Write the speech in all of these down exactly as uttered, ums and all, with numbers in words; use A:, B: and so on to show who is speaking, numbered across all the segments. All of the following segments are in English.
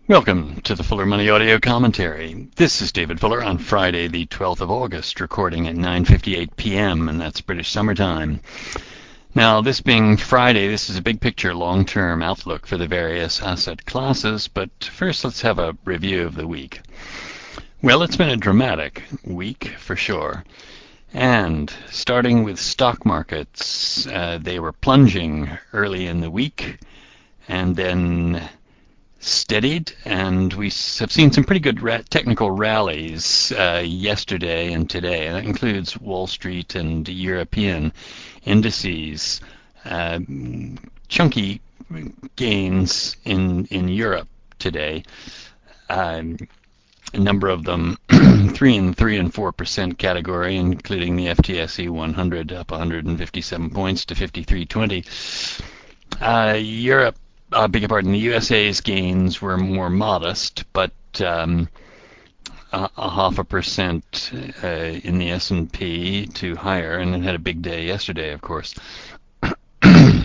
A: Welcome to the Fuller Money Audio Commentary. This is David Fuller on Friday, the twelfth of August, recording at nine fifty-eight p m, and that's British summertime. Now, this being Friday, this is a big picture long-term outlook for the various asset classes, but first let's have a review of the week. Well, it's been a dramatic week, for sure. And starting with stock markets, uh, they were plunging early in the week, and then steadied, and we have seen some pretty good ra- technical rallies uh, yesterday and today. And that includes Wall Street and European indices. Uh, chunky gains in in Europe today. Um, a number of them three and three and four percent category, including the F T S E one hundred up one hundred fifty-seven points to fifty-three twenty. Uh, Europe. I uh, beg your pardon, the U S A's gains were more modest, but um, a, a half a percent uh, in the S and P to higher, and it had a big day yesterday, of course. uh,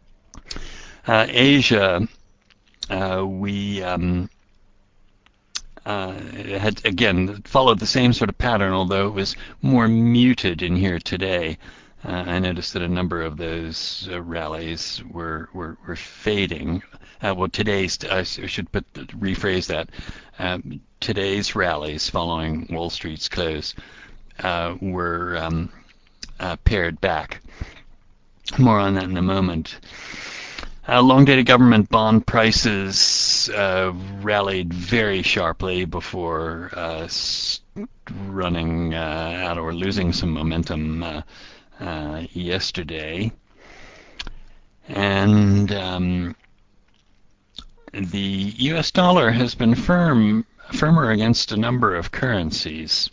A: Asia, uh, we um, uh, had, again, followed the same sort of pattern, although it was more muted in here today. Uh, I noticed that a number of those uh, rallies were were, were fading. Uh, well, today's I should put rephrase that. Um, today's rallies following Wall Street's close uh, were um, uh, pared back. More on that in a moment. Uh, long-dated government bond prices uh, rallied very sharply before uh, running uh, out or losing some momentum Uh, Uh, yesterday, and um, the U S dollar has been firm, firmer against a number of currencies.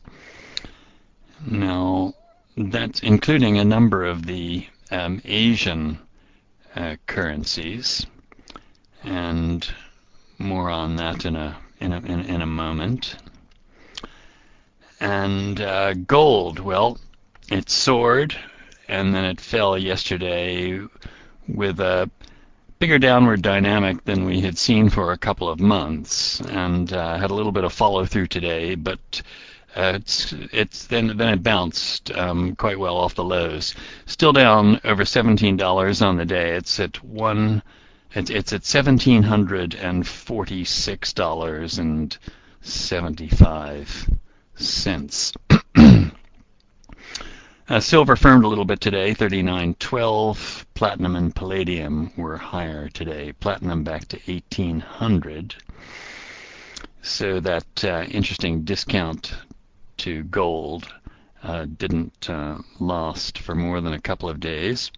A: Now, that's including a number of the um, Asian uh, currencies, and more on that in a in a in, in a moment. And uh, gold, well, it soared, and then it fell yesterday with a bigger downward dynamic than we had seen for a couple of months, and uh, had a little bit of follow through today, but uh, it's it's then then it bounced um, quite well off the lows. Still down over seventeen dollars on the day. It's at one. It's it's at seventeen hundred and forty six dollars and seventy five cents. Uh, silver firmed a little bit today, thirty-nine twelve. Platinum and palladium were higher today. Platinum back to eighteen hundred. So that uh, interesting discount to gold uh, didn't uh, last for more than a couple of days.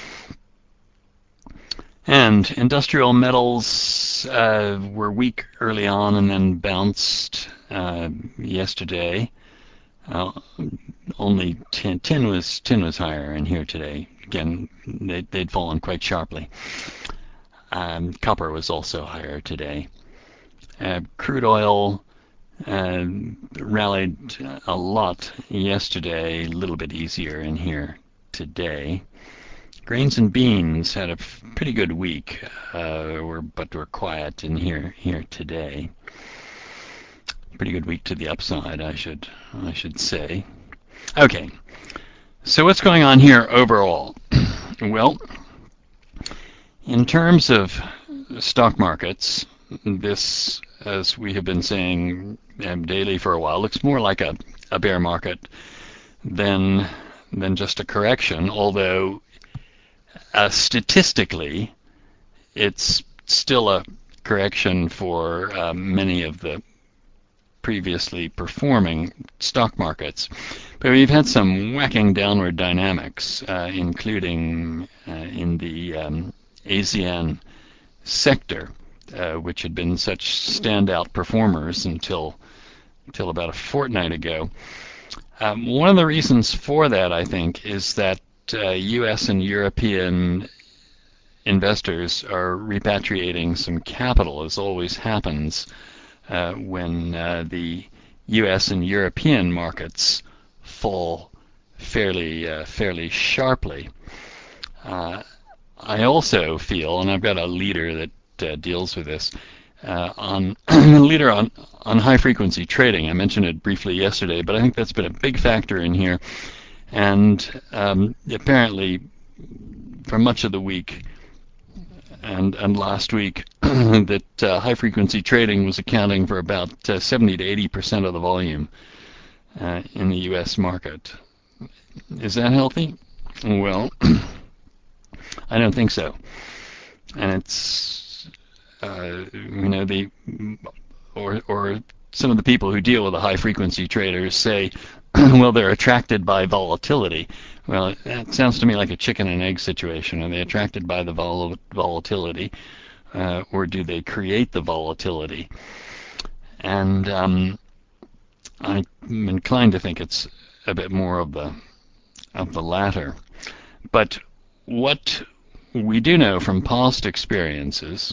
A: And industrial metals uh, were weak early on and then bounced uh, yesterday. Uh, only tin, tin was tin was higher in here today. Again, they, they'd fallen quite sharply. Um, copper was also higher today. Uh, crude oil uh, rallied a lot yesterday, a little bit easier in here today. Grains and beans had a pretty good week, uh, were, but were quiet in here here today. Pretty good week to the upside, I should I should say. Okay, so what's going on here overall? Well, in terms of stock markets, this, as we have been saying um, daily for a while, looks more like a, a bear market than than just a correction. Although uh, statistically, it's still a correction for uh, many of the previously performing stock markets. But we've had some whacking downward dynamics, uh, including uh, in the um, ASEAN sector, uh, which had been such standout performers until until about a fortnight ago. Um, one of the reasons for that, I think, is that uh, U S and European investors are repatriating some capital, as always happens Uh, when uh, the U S and European markets fall fairly uh, fairly sharply. Uh, I also feel, and I've got a leader that uh, deals with this, uh, on leader on on high frequency trading. I mentioned it briefly yesterday, but I think that's been a big factor in here. And um, apparently, for much of the week and and last week, that uh, high frequency trading was accounting for about uh, seventy to eighty percent of the volume uh, in the U S market. Is that healthy? Well, I don't think so. And it's uh, you know the or or some of the people who deal with the high frequency traders say, well, they're attracted by volatility. Well, that sounds to me like a chicken and egg situation. Are they attracted by the vol- volatility, uh, or do they create the volatility? And um, I'm inclined to think it's a bit more of the of the latter. But what we do know from past experiences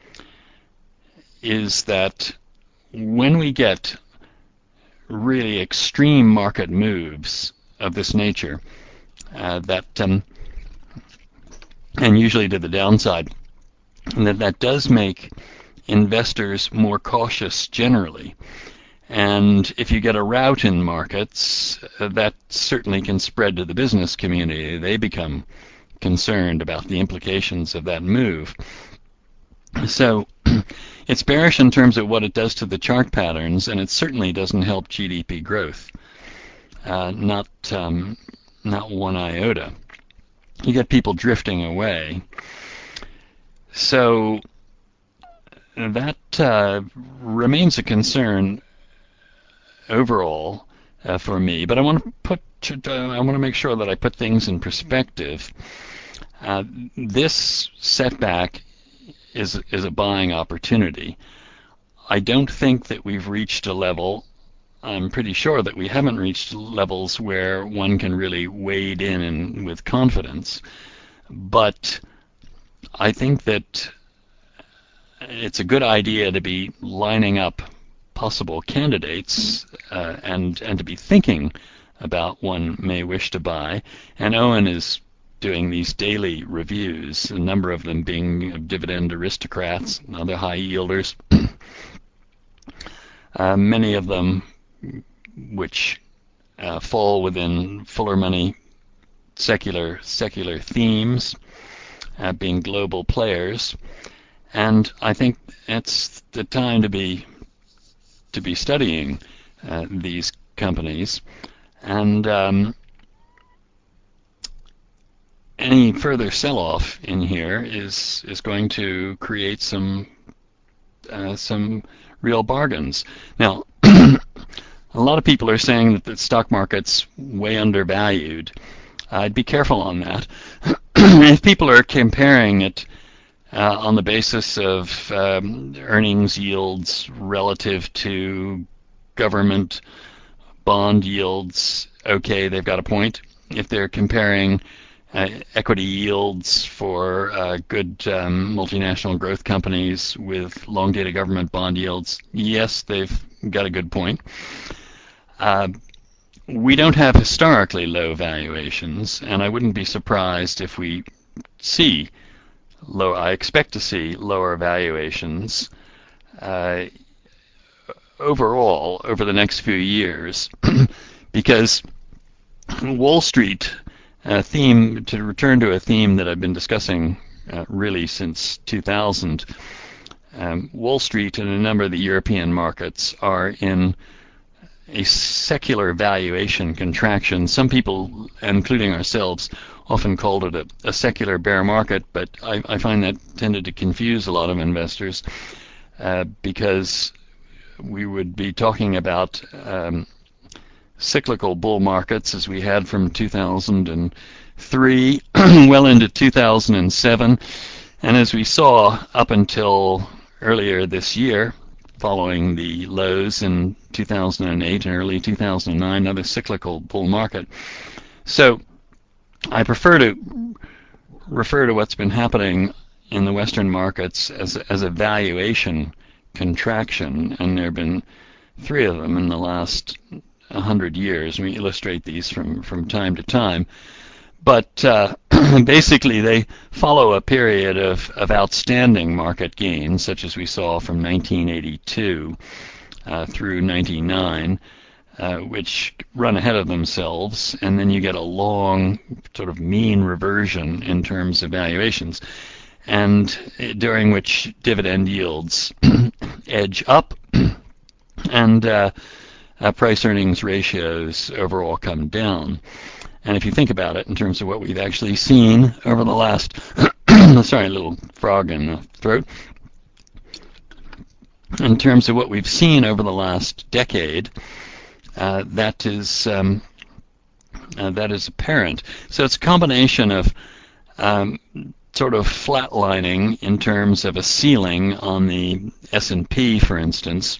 A: is that when we get really extreme market moves of this nature, uh, that um, and usually to the downside, and that that does make investors more cautious generally. And if you get a rout in markets, uh, that certainly can spread to the business community. They become concerned about the implications of that move. So it's bearish in terms of what it does to the chart patterns, and it certainly doesn't help G D P growth. Uh, not um, not one iota. You get people drifting away. So that uh, remains a concern overall uh, for me. But I want to put uh, I want to make sure that I put things in perspective. Uh, this setback is is a buying opportunity. I don't think that we've reached a level. I'm pretty sure that we haven't reached levels where one can really wade in and with confidence. But I think that it's a good idea to be lining up possible candidates uh, and and to be thinking about one may wish to buy. And Owen is doing these daily reviews, a number of them being dividend aristocrats, other high yielders, uh, many of them which uh, fall within fuller money secular secular themes, uh, being global players. And I think it's the time to be to be studying uh, these companies, and um, any further sell-off in here is is going to create some uh, some real bargains. Now, a lot of people are saying that the stock market's way undervalued. I'd be careful on that. If people are comparing it uh, on the basis of um, earnings yields relative to government bond yields, okay, they've got a point. If they're comparing uh, equity yields for uh, good um, multinational growth companies with long-dated government bond yields, yes, they've got a good point. Uh, we don't have historically low valuations, and I wouldn't be surprised if we see low. I expect to see lower valuations uh, overall over the next few years, because Wall Street uh, theme, to return to a theme that I've been discussing uh, really since two thousand, um, Wall Street and a number of the European markets are in a secular valuation contraction. Some people, including ourselves, often called it a, a secular bear market, but I, I find that tended to confuse a lot of investors uh, because we would be talking about um, cyclical bull markets as we had from two thousand three well into two thousand seven, and as we saw up until earlier this year, following the lows in two thousand eight and early two thousand nine, another cyclical bull market. So I prefer to refer to what's been happening in the Western markets as, as a valuation contraction, and there have been three of them in the last one hundred years. We illustrate these from, from time to time. But uh, basically they follow a period of, of outstanding market gains, such as we saw from nineteen eighty-two uh, through ninety-nine, uh, which run ahead of themselves, and then you get a long sort of mean reversion in terms of valuations, and during which dividend yields edge up, and uh, uh, price earnings ratios overall come down. And if you think about it in terms of what we've actually seen over the last, sorry, a little frog in the throat, in terms of what we've seen over the last decade, uh, that is um, uh, that is apparent. So it's a combination of um, sort of flatlining in terms of a ceiling on the S and P, for instance,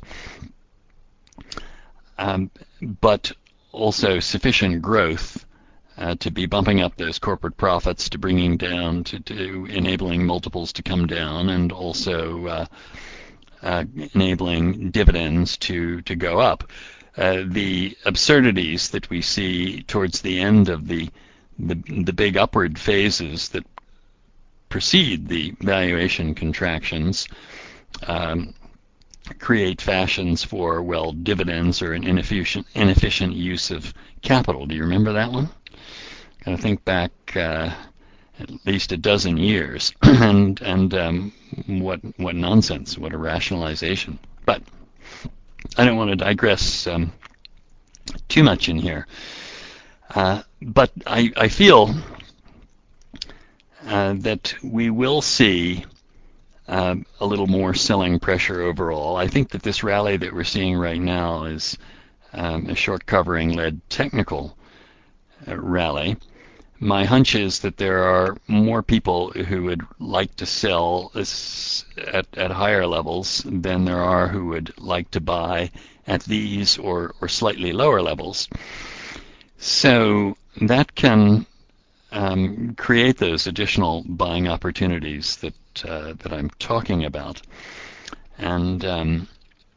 A: um, but also sufficient growth uh, to be bumping up those corporate profits, to bringing down, to, to enabling multiples to come down, and also uh, uh, enabling dividends to, to go up. Uh, the absurdities that we see towards the end of the, the the big upward phases that precede the valuation contractions um, create fashions for, well, dividends or an inefficient inefficient use of capital. Do you remember that one? I think back uh, at least a dozen years, and and um, what what nonsense, what a rationalization. But I don't want to digress um, too much in here. Uh, but I, I feel uh, that we will see uh, a little more selling pressure overall. I think that this rally that we're seeing right now is um, a short covering led technical uh, rally. My hunch is that there are more people who would like to sell this at, at higher levels than there are who would like to buy at these or, or slightly lower levels. So that can um, create those additional buying opportunities that uh, that I'm talking about, and um,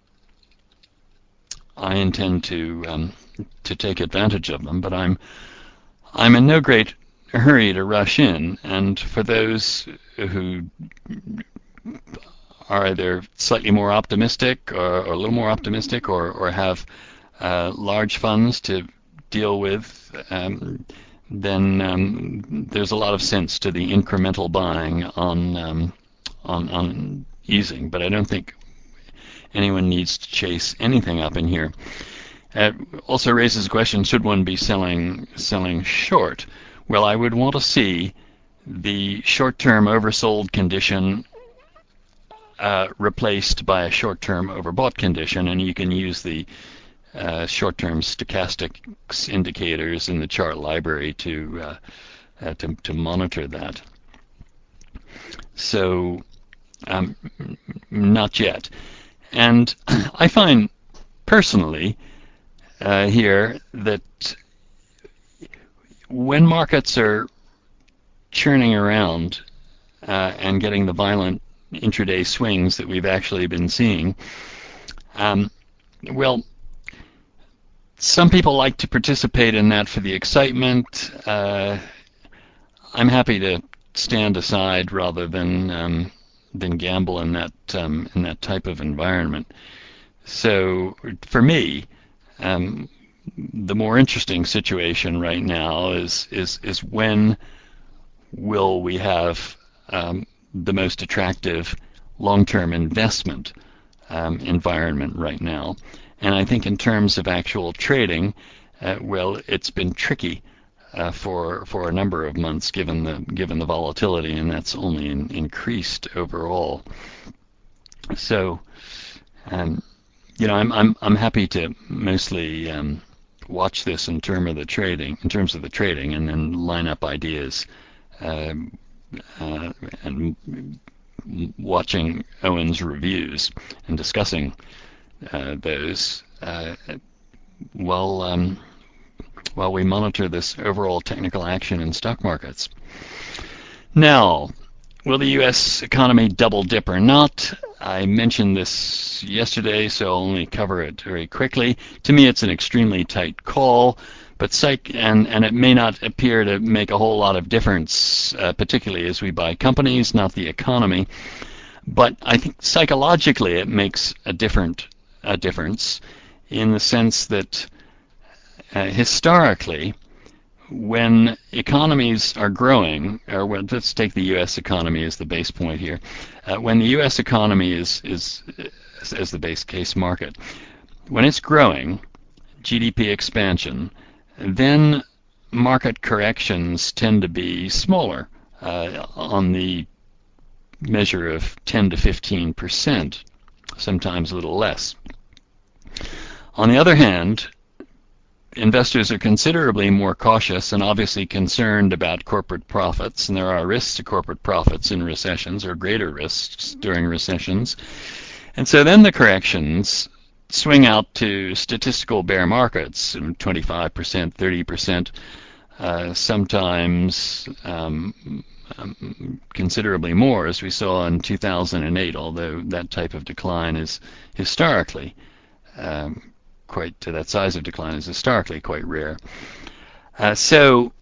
A: I intend to um, to take advantage of them. But I'm I'm in no great hurry to rush in, and for those who are either slightly more optimistic or, or a little more optimistic, or, or have uh, large funds to deal with, um, then um, there's a lot of sense to the incremental buying on, um, on on easing. But I don't think anyone needs to chase anything up in here. It also raises the question: should one be selling selling short? Well, I would want to see the short-term oversold condition uh, replaced by a short-term overbought condition, and you can use the uh, short-term stochastics indicators in the chart library to uh, uh, to, to monitor that. So, um, not yet. And I find personally uh, here that when markets are churning around uh, and getting the violent intraday swings that we've actually been seeing, um, well, some people like to participate in that for the excitement. Uh, I'm happy to stand aside rather than um, than gamble in that um, in that type of environment. So for me, um, the more interesting situation right now is is is when will we have um, the most attractive long-term investment um, environment right now. And I think in terms of actual trading, uh, well, it's been tricky uh, for for a number of months given the given the volatility, and that's only in, increased overall. So, um, you know, I'm I'm I'm happy to mostly um, watch this in terms of the trading, in terms of the trading, and then line up ideas. Uh, uh, and watching Owen's reviews and discussing uh, those uh, while um, while we monitor this overall technical action in stock markets. Now, will the U S economy double dip or not? I mentioned this yesterday, so I'll only cover it very quickly. To me, it's an extremely tight call. But psych and and it may not appear to make a whole lot of difference, uh, particularly as we buy companies, not the economy. But I think psychologically it makes a different a difference in the sense that uh, historically, when economies are growing, or when, let's take the U S economy as the base point here, uh, when the U S economy is is as the base case market, when it's growing, G D P expansion, then market corrections tend to be smaller, uh, on the measure of ten to fifteen percent, sometimes a little less. On the other hand, investors are considerably more cautious and obviously concerned about corporate profits, and there are risks to corporate profits in recessions, or greater risks during recessions. And so then the corrections swing out to statistical bear markets, twenty-five percent, thirty percent, uh, sometimes um, um, considerably more, as we saw in two thousand eight, although that type of decline is historically um, quite, uh, that size of decline is historically quite rare. Uh, so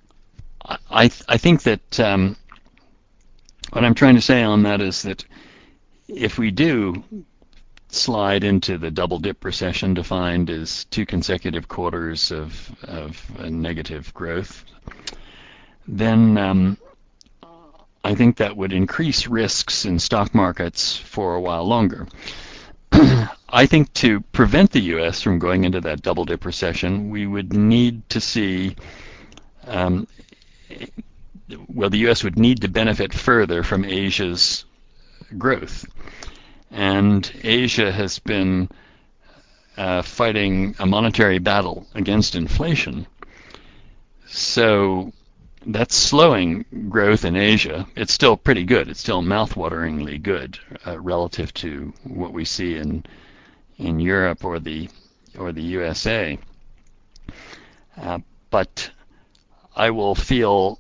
A: I, th- I think that um, what I'm trying to say on that is that if we do slide into the double dip recession, defined as two consecutive quarters of, of negative growth, then um, I think that would increase risks in stock markets for a while longer. I think to prevent the U S from going into that double dip recession, we would need to see, um, well, the U S would need to benefit further from Asia's growth. And Asia has been uh, fighting a monetary battle against inflation. So that's slowing growth in Asia. It's still pretty good. It's still mouthwateringly good uh, relative to what we see in in Europe or the or the U S A. Uh, but I will feel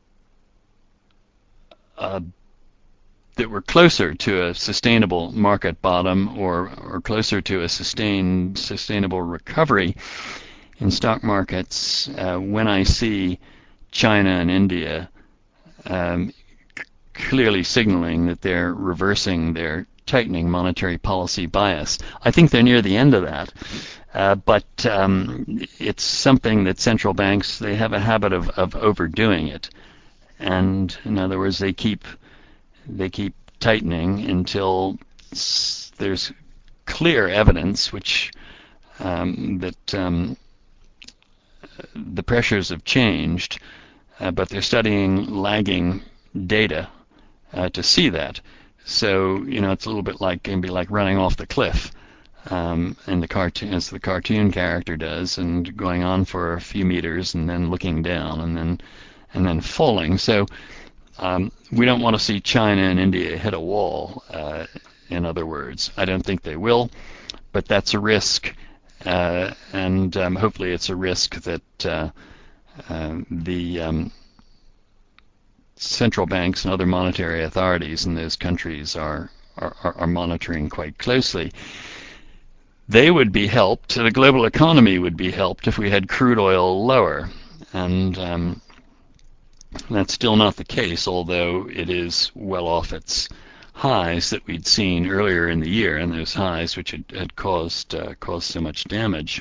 A: uh, that we're closer to a sustainable market bottom, or or closer to a sustained sustainable recovery in stock markets uh, when I see China and India um, clearly signaling that they're reversing their tightening monetary policy bias. I think they're near the end of that, uh, but um, it's something that central banks, they have a habit of, of overdoing it. And in other words, they keep they keep tightening until there's clear evidence which um, that um, the pressures have changed, uh, but they're studying lagging data uh, to see that. So, you know, it's a little bit like, can be like running off the cliff, um, in the cartoon, as the cartoon character does, and going on for a few meters and then looking down and then and then falling. So um, we don't want to see China and India hit a wall. Uh, in other words, I don't think they will, but that's a risk, uh, and um, hopefully it's a risk that uh, uh, the um, central banks and other monetary authorities in those countries are, are, are monitoring quite closely. They would be helped, the global economy would be helped if we had crude oil lower. And um, that's still not the case, although it is well off its highs that we'd seen earlier in the year, and those highs which had, had caused, uh, caused so much damage.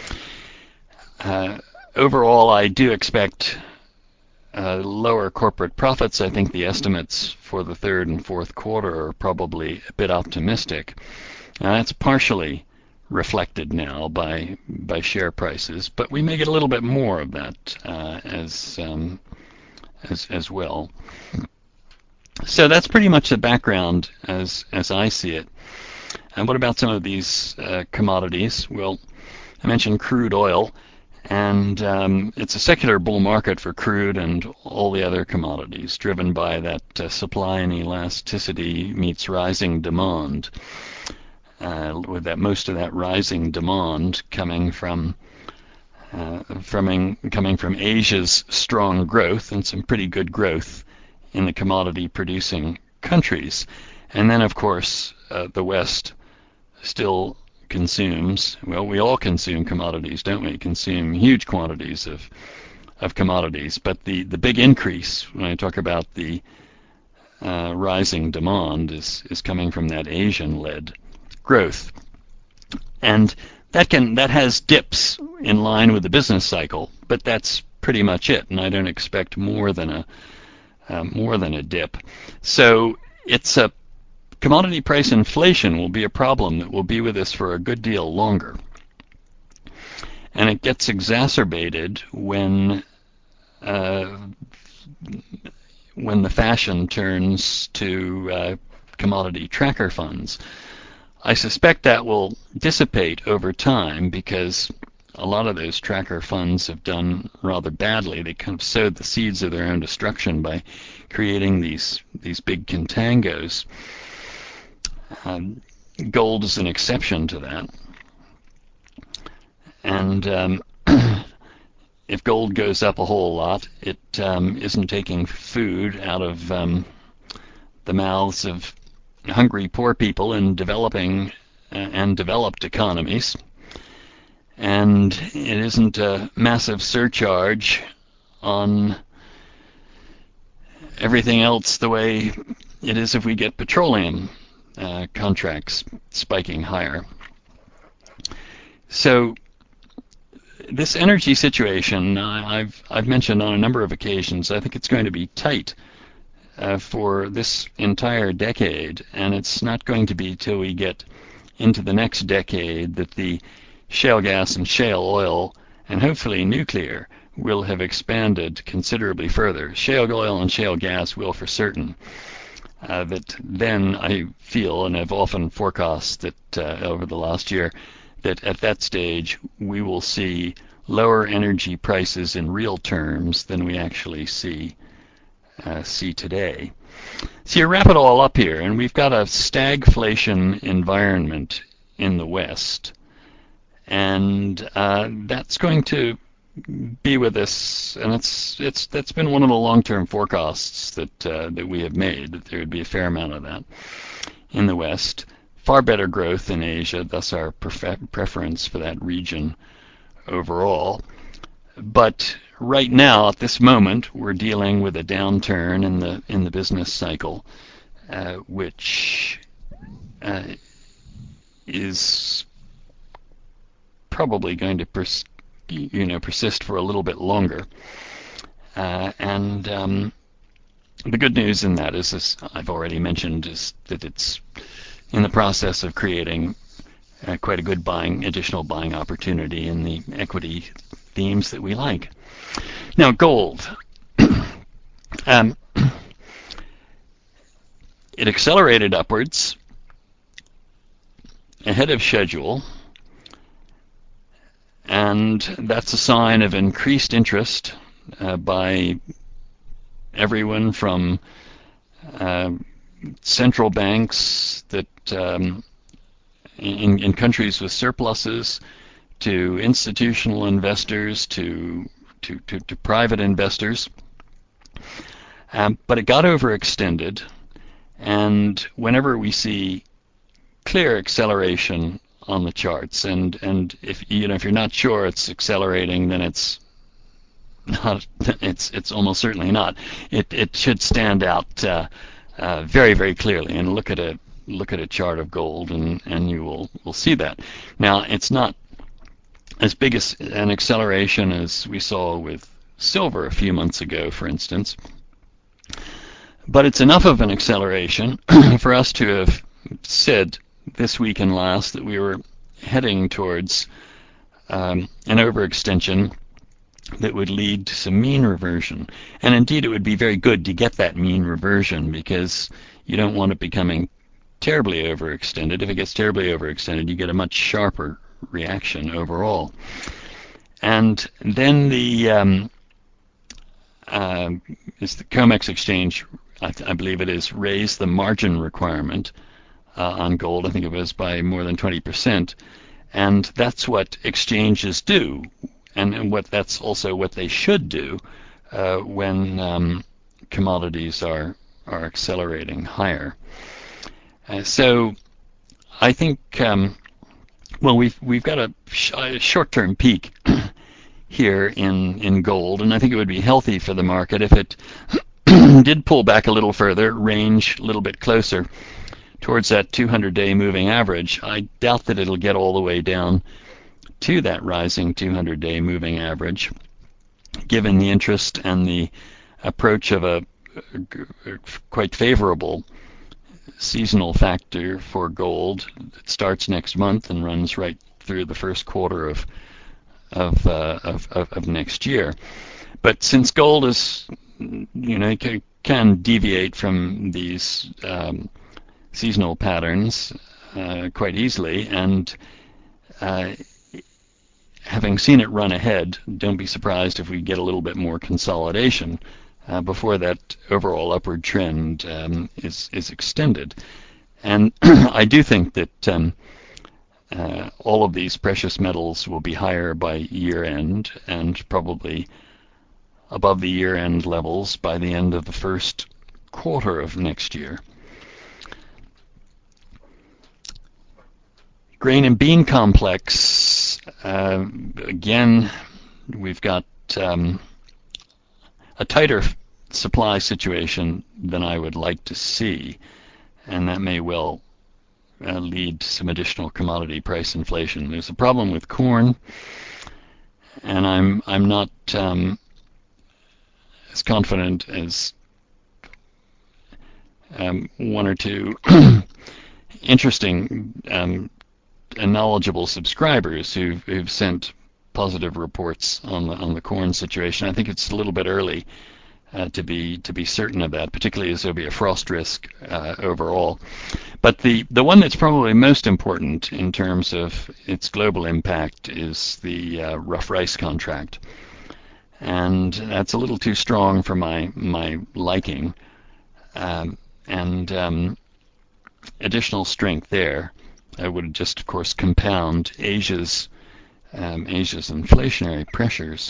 A: Uh, overall, I do expect Uh, lower corporate profits. I think the estimates for the third and fourth quarter are probably a bit optimistic. Uh, that's partially reflected now by by share prices, but we may get a little bit more of that uh, as um, as as well. So that's pretty much the background as as I see it. And what about some of these uh, commodities? Well, I mentioned crude oil. And um, it's a secular bull market for crude and all the other commodities, driven by that uh, supply and elasticity meets rising demand, uh, with that most of that rising demand coming from uh, from coming from Asia's strong growth and some pretty good growth in the commodity-producing countries, and then of course uh, the West still consumes, well, we all consume commodities, don't we? Consume huge quantities of of commodities. But the, the big increase, when I talk about the uh, rising demand, is, is coming from that Asian-led growth. And that can that has dips in line with the business cycle, but that's pretty much it. And I don't expect more than a uh, more than a dip. So it's a commodity price inflation will be a problem that will be with us for a good deal longer. And it gets exacerbated when uh, when the fashion turns to uh, commodity tracker funds. I suspect that will dissipate over time because a lot of those tracker funds have done rather badly. They kind of sowed the seeds of their own destruction by creating these these big contangos. Um, gold is an exception to that. And um, if gold goes up a whole lot, it um, isn't taking food out of um, the mouths of hungry poor people in developing uh, and developed economies, and it isn't a massive surcharge on everything else the way it is if we get petroleum uh, contracts spiking higher. So this energy situation, I've I've mentioned on a number of occasions, I think it's going to be tight Uh, for this entire decade, and it's not going to be till we get into the next decade that the shale gas and shale oil, and hopefully nuclear, will have expanded considerably further. Shale oil and shale gas will for certain. Uh, that then I feel, and I've often forecast that uh, over the last year, that at that stage we will see lower energy prices in real terms than we actually see Uh, see today. So you wrap it all up here, and we've got a stagflation environment in the West, and uh, that's going to be with us. And it's it's that's been one of the long-term forecasts that uh, that we have made, that there would be a fair amount of that in the West. Far better growth in Asia, thus our pref- preference for that region overall. But right now, at this moment, we're dealing with a downturn in the in the business cycle, uh, which uh, is probably going to pers- you know persist for a little bit longer. Uh, and um, the good news in that is, as I've already mentioned, is that it's in the process of creating uh, quite a good buying additional buying opportunity in the equity themes that we like. Now, gold. um, it accelerated upwards ahead of schedule, and that's a sign of increased interest uh, by everyone from uh, central banks that um, in, in countries with surpluses to institutional investors to to, to, to private investors. Um, but it got overextended, and whenever we see clear acceleration on the charts, and, and if you know if you're not sure it's accelerating, then it's not. It's it's almost certainly not. It it should stand out uh, uh, very very clearly. And look at a look at a chart of gold, and, and you will will see that. Now it's not as big as an acceleration as we saw with silver a few months ago, for instance. But it's enough of an acceleration for us to have said this week and last that we were heading towards um, an overextension that would lead to some mean reversion. And indeed, it would be very good to get that mean reversion, because you don't want it becoming terribly overextended. If it gets terribly overextended, you get a much sharper reaction overall. And then the um, uh, is the COMEX exchange, I, th- I believe it is, raised the margin requirement uh, on gold. I think it was by more than twenty percent, and that's what exchanges do, and, and what that's also what they should do uh, when um, commodities are are accelerating higher. Uh, so I think um, Well, we've we've got a, sh- a short-term peak here in in gold, and I think it would be healthy for the market if it did pull back a little further, range a little bit closer towards that two hundred day moving average. I doubt that it'll get all the way down to that rising two hundred day moving average, given the interest and the approach of a, a quite favorable seasonal factor for gold that starts next month and runs right through the first quarter of of, uh, of, of, of next year. But since gold is, you know, can, can deviate from these um, seasonal patterns uh, quite easily, and uh, having seen it run ahead, don't be surprised if we get a little bit more consolidation uh, before that overall upward trend um, is is extended. And I do think that um, uh, all of these precious metals will be higher by year end, and probably above the year end levels by the end of the first quarter of next year. Grain and bean complex, uh, again, we've got um, a tighter supply situation than I would like to see, and that may well uh, lead to some additional commodity price inflation. There's a problem with corn, and I'm I'm not um, as confident as um, one or two interesting um, and knowledgeable subscribers who've, who've sent positive reports on the on the corn situation. I think it's a little bit early uh, to be to be certain of that, particularly as there'll be a frost risk uh, overall. But the the one that's probably most important in terms of its global impact is the uh, rough rice contract, and that's a little too strong for my my liking. Um, and um, additional strength there I would just, of course, compound Asia's um, Asia's inflationary pressures.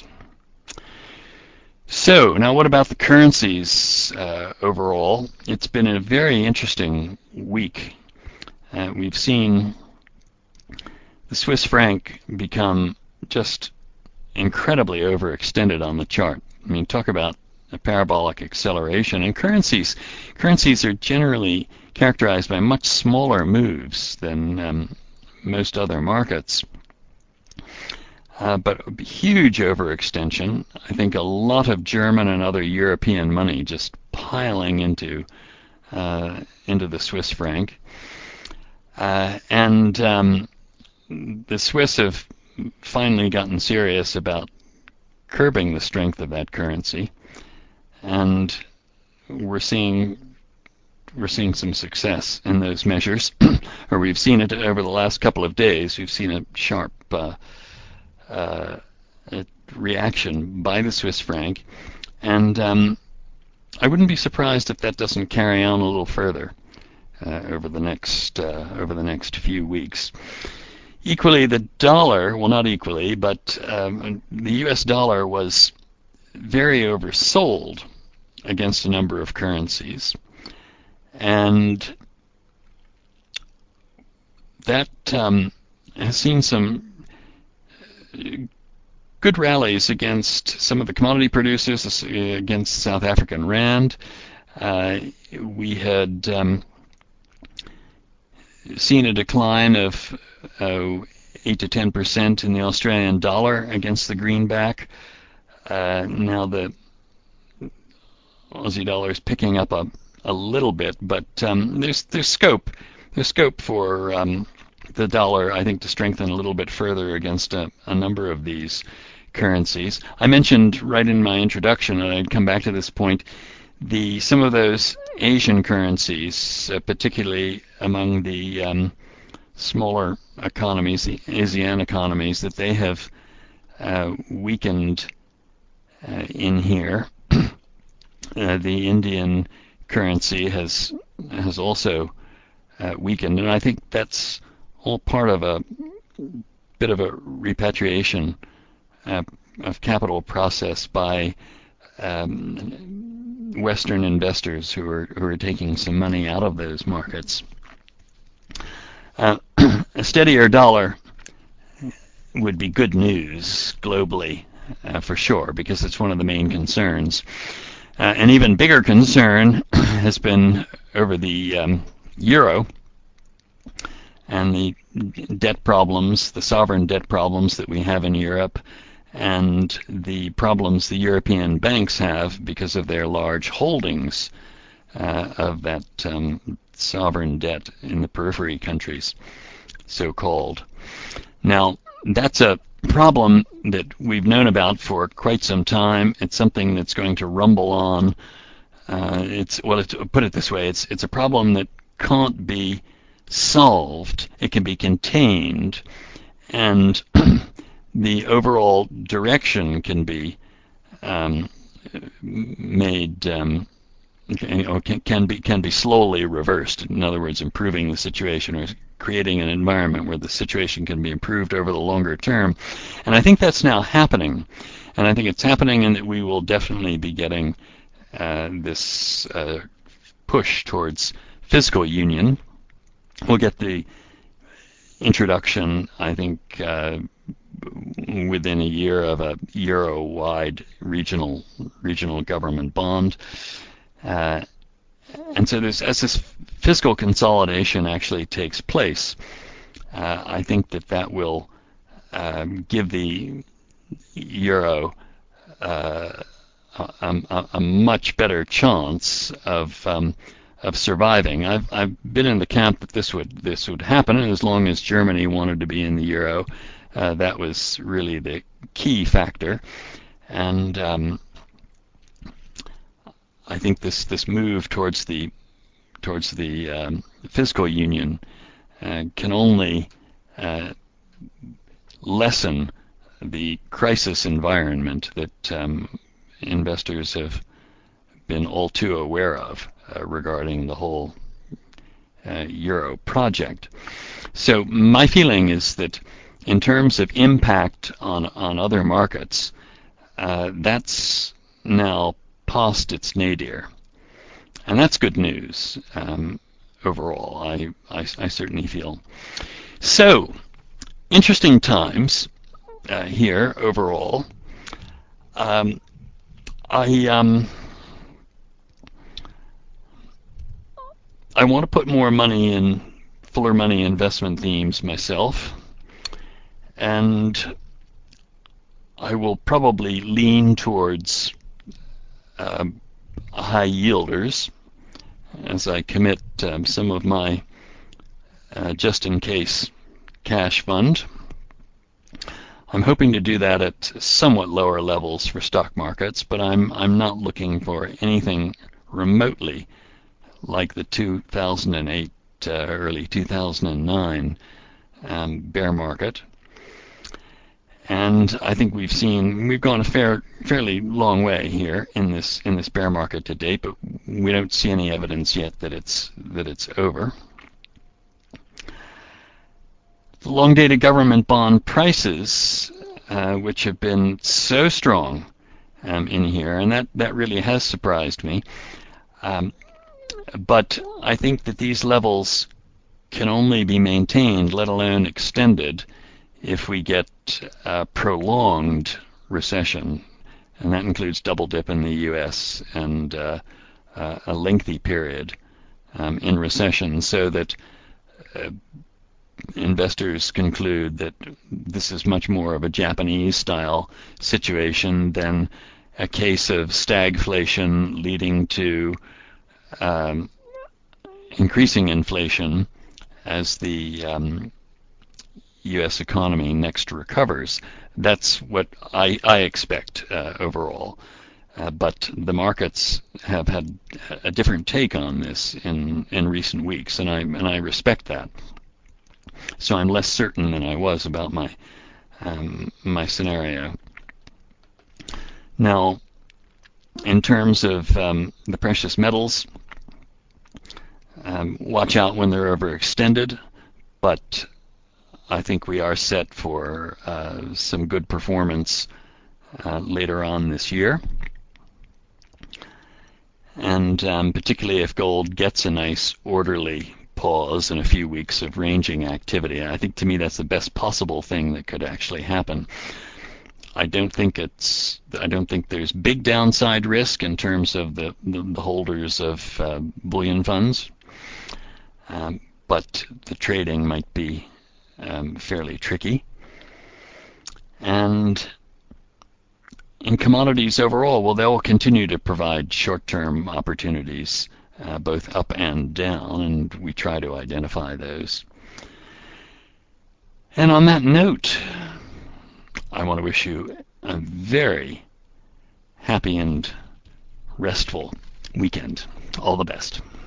A: So now, what about the currencies uh, overall? It's been a very interesting week. Uh, we've seen the Swiss franc become just incredibly overextended on the chart. I mean, talk about a parabolic acceleration. And currencies, currencies are generally characterized by much smaller moves than um, most other markets. Uh, but huge overextension. I think a lot of German and other European money just piling into uh, into the Swiss franc, uh, and um, the Swiss have finally gotten serious about curbing the strength of that currency, and we're seeing we're seeing some success in those measures, or we've seen it over the last couple of days. We've seen a sharp uh, uh, reaction by the Swiss franc, and um, I wouldn't be surprised if that doesn't carry on a little further uh, over the next uh, over the next few weeks. Equally, the dollar, well, not equally, but um, the U S dollar was very oversold against a number of currencies, and that um, has seen some good rallies against some of the commodity producers, against South African rand. Uh, we had um, seen a decline of uh, eight to ten percent in the Australian dollar against the greenback. Uh, now the Aussie dollar is picking up a, a little bit, but um, there's there's scope there's scope for um, the dollar, I think, to strengthen a little bit further against a, a number of these currencies. I mentioned right in my introduction, and I'd come back to this point, the some of those Asian currencies, uh, particularly among the um, smaller economies, the ASEAN economies, that they have uh, weakened uh, in here. Uh, the Indian currency has has also uh, weakened, and I think that's all part of a bit of a repatriation uh, of capital process by um, Western investors who are who are taking some money out of those markets. Uh, a steadier dollar would be good news globally, uh, for sure, because it's one of the main concerns. Uh, an even bigger concern has been over the um, euro and the debt problems, the sovereign debt problems that we have in Europe, and the problems the European banks have because of their large holdings uh, of that um, sovereign debt in the periphery countries, so-called. Now, that's a problem that we've known about for quite some time. It's something that's going to rumble on. Uh, it's well, it's, put it this way: it's it's a problem that can't be solved. It can be contained, and the overall direction can be um, made. Um, Or can, can be can be slowly reversed. In other words, improving the situation or creating an environment where the situation can be improved over the longer term. And I think that's now happening. And I think it's happening, and that we will definitely be getting uh, this uh, push towards fiscal union. We'll get the introduction, I think, uh, within a year of a euro-wide regional regional government bond. Uh, and so this, as this fiscal consolidation actually takes place, uh, I think that that will um, give the euro uh, a, a, a much better chance of um, of surviving. I've I've been in the camp that this would this would happen, and as long as Germany wanted to be in the euro, uh, that was really the key factor. And um, I think this this move towards the towards the um, fiscal union uh, can only uh, lessen the crisis environment that um, investors have been all too aware of uh, regarding the whole uh, euro project. So my feeling is that in terms of impact on on other markets, uh, that's now past its nadir. And that's good news um, overall, I, I, I certainly feel. So, interesting times uh, here overall. Um, I um, I want to put more money in fuller money investment themes myself, and I will probably lean towards uh, high yielders as I commit um, some of my uh, just-in-case cash fund. I'm hoping to do that at somewhat lower levels for stock markets, but I'm I'm not looking for anything remotely like the two thousand eight, uh, early two thousand nine um, bear market. And I think we've seen we've gone a fair, fairly long way here in this in this bear market to date, but we don't see any evidence yet that it's that it's over. The long-dated government bond prices, uh, which have been so strong um, in here, and that, that really has surprised me. Um, but I think that these levels can only be maintained, let alone extended, if we get a prolonged recession, and that includes double dip in the U S and uh, uh, a lengthy period um, in recession, so that uh, investors conclude that this is much more of a Japanese-style situation than a case of stagflation leading to um, increasing inflation as the um, U S economy next recovers. That's what I, I expect uh, overall. Uh, but the markets have had a different take on this in, in recent weeks, and I and I respect that. So I'm less certain than I was about my um, my scenario. Now, in terms of um, the precious metals, um, watch out when they're overextended, but I think we are set for uh, some good performance uh, later on this year. And um, particularly if gold gets a nice orderly pause and a few weeks of ranging activity. I think to me that's the best possible thing that could actually happen. I don't think it's. I don't think there's big downside risk in terms of the the, the holders of uh, bullion funds, um, but the trading might be um, fairly tricky. And in commodities overall, well, they'll continue to provide short-term opportunities, uh, both up and down, and we try to identify those. And on that note, I want to wish you a very happy and restful weekend. All the best.